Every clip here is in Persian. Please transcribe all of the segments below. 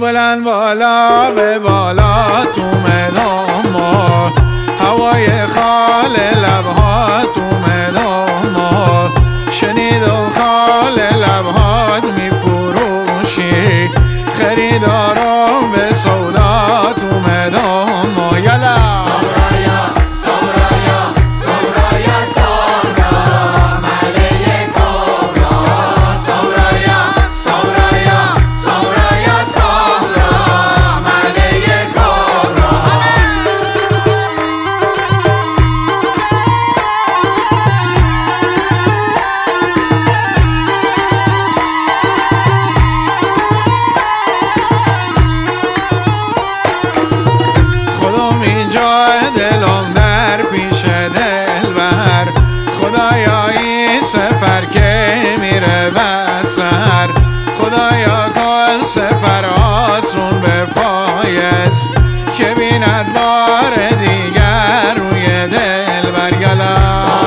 بلند بالا به بالا تو میدان ما، هوای خال لبها تو میدان ما، شنیدم خال لبهات میفروشی، خریدارم به سودا تو میدان ما. یلا دلم در پیش دلبر، خدایا این سفر که میره بسر، خدایا کل سفر آسون به پایت، که بیند بار دیگر روی دلبر. گلا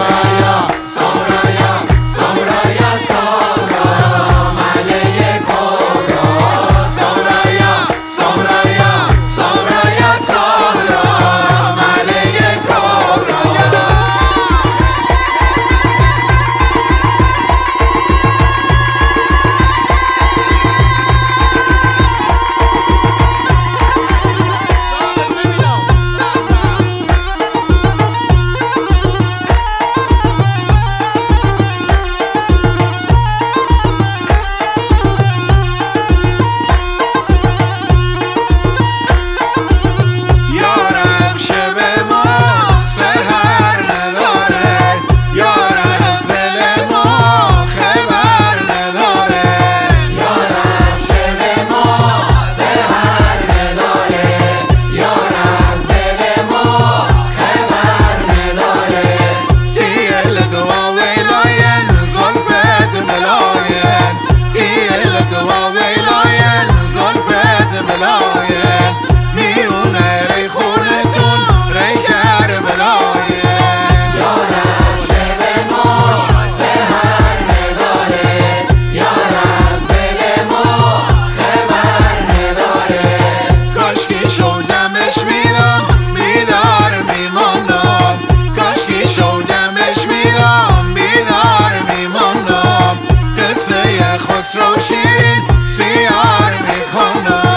میونه ری خونتون ری کر بلاین، یارم شب ما سهر نداره، یار از دل ما خبر نداره، کاشکی شودمش میدم بیدار میماندم، کاشکی شودمش میدم بیدار میماندم، قصه خسرو شیرین سیار میخواندم.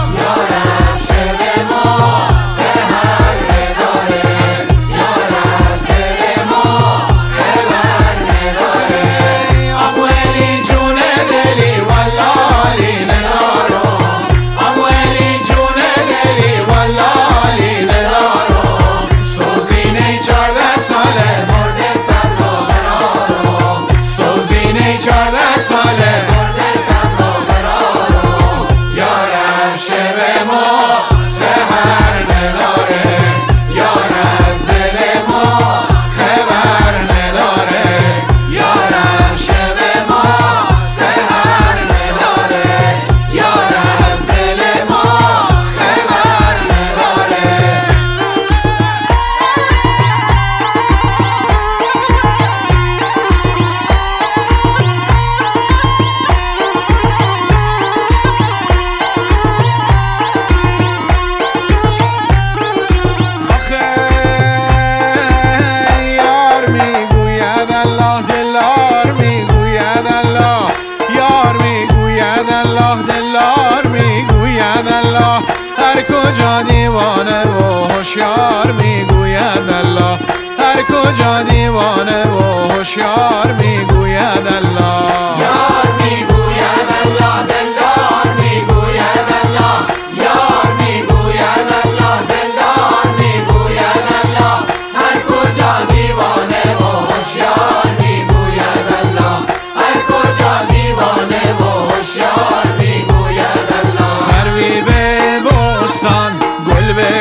هر کجا دیوانه و هوشیار میگوید الله، هر کجا دیوانه و هوشیار میگوید الله. یار میگوید الله، دلدار میگوید الله، یار میگوید الله، دلدار میگوید الله، هر کجا دیوانه و هوشیار میگوید الله، هر کجا دیوانه و هوشیار میگوید الله. سروی به بستان گل به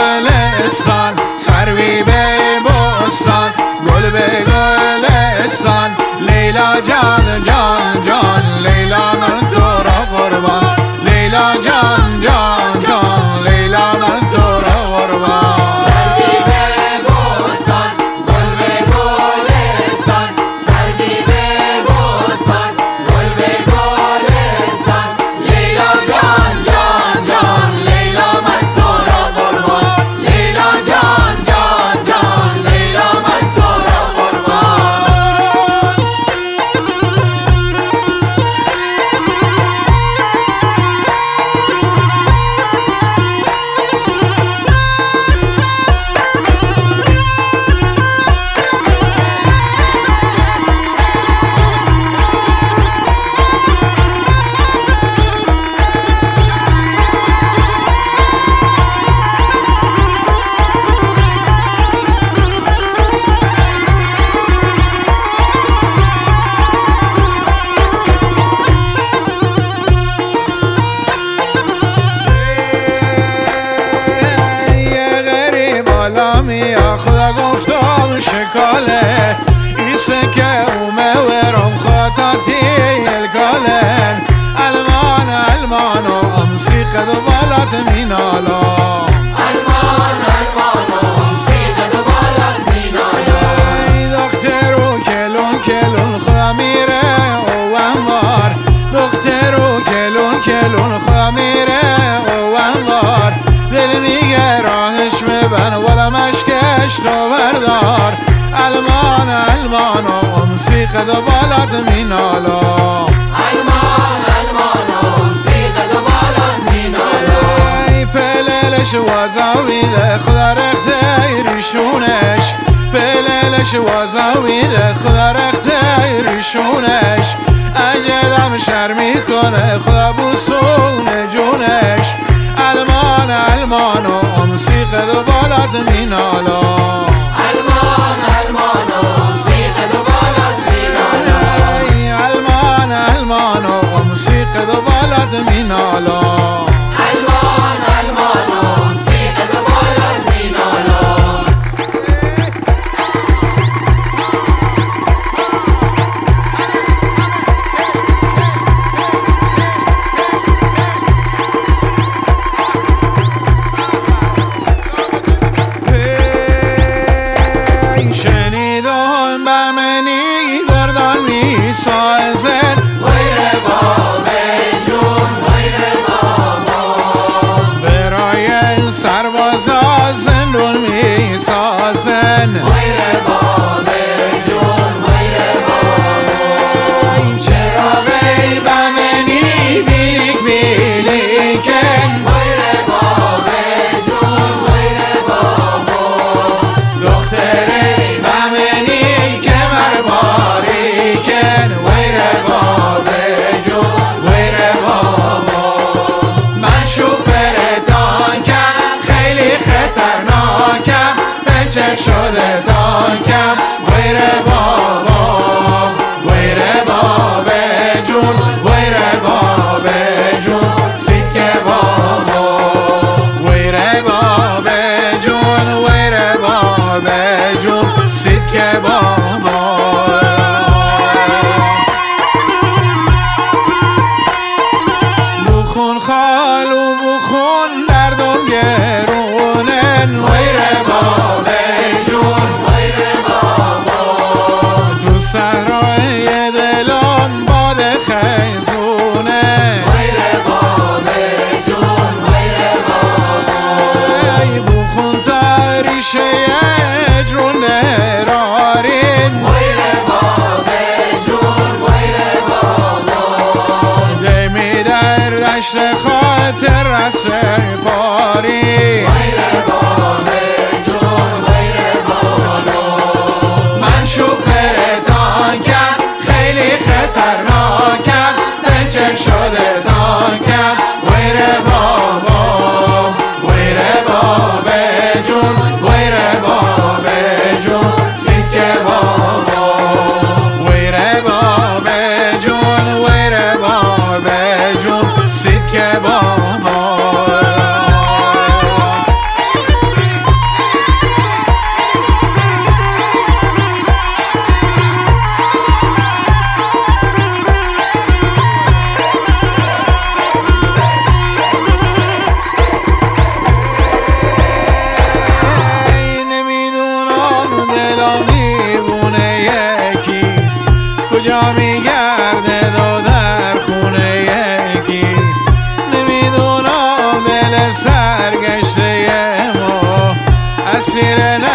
گلستان، سروی به بستان گل به گلستان، لیلا جان جان جان لیلا من تو را قربان، لیلا جان جان جان لیلا من تو را قربان. سروی به بستان گل به گلستان، سروی به بستان گل به گلستان، لیلا جان جان سكة ومورم خطاتي الكالن المان المان وامسي قد بلت من على المان المان وامسي قد بلت من على دختر وكلون كلون خميره وانوار دختر وكلون كلون خميره وانوار دل نگراهش ببن ولا مشکش تو بردار المان المان وامسي قد بلت من على المان المان وامسي قد بلت من على پللش وزاویده خدا رختیریشونش پللش وزاویده خدا رختیریشونش اجلم شرمی کنه خدا بوسونه جونش المان المان وامسي قد بلت من على المان المان وامسي قد بلت من على المان المان وامسي قد بلت من على المان المان وامسي قد بلت من على شنیدم به منی گردان می سازن ویر باب جون ویر بابا برای سربازا زندون می سازن ویر باب جون ویر بابا چرا وی به منی بیلیک بیلیکن ویر باب جون ویر بابا دختری به منی که مرباریکن ویر باب جون ویر بابا من شوفر تانکم خیلی خطرناکم پنچر شده تانکم ویر بابا ویر باب جون ویر باب جون سیکه بابا ویر باب جون ویر باب جون سیکه بابا بخون خالو بخون دردم گرونن ویر باب جون ویر بابا تو صحرای دلان باد خیزونه ویر باب جون ویر بابا ای بخون تاریشه جرون نرارین ویر باب جون ویر بابا دمی در دشت خاطر رسه پاری ویر باب جون ویر بابا من شوفر تانکم خیلی خطرناکم پنچر شده تانکم ویر بابا ویر باب جون ویر باب جون سیکه بابا ویر باب جون ویر باب جون سیکه بابا کجا میگرده و در خونه یکیست نمیدونم دل سرگشته ما اسیر